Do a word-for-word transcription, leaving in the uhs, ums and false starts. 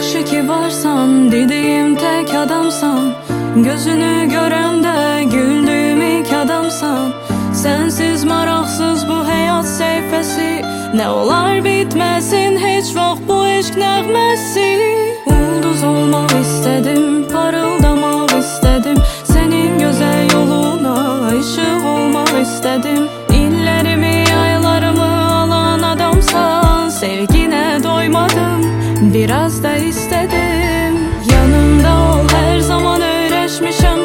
Yaxşı ki varsan, dediyim tek adamsan. Gözünü görəndə güldüyüm ilk adamsan. Sensiz maraqsız bu həyat səhifəsi. Nə olar bitməsin heç vaxt bu eşq nəğməsi. Ulduz olmaq istədim, parıldamaq istədim. Sənin gözəl yoluna işıq olmaq istədim. İllərimi, aylarımı alan adamsan. Sevginə doymadım, biraz da istədim. Yanımda ol, hər zaman öyrəşmişəm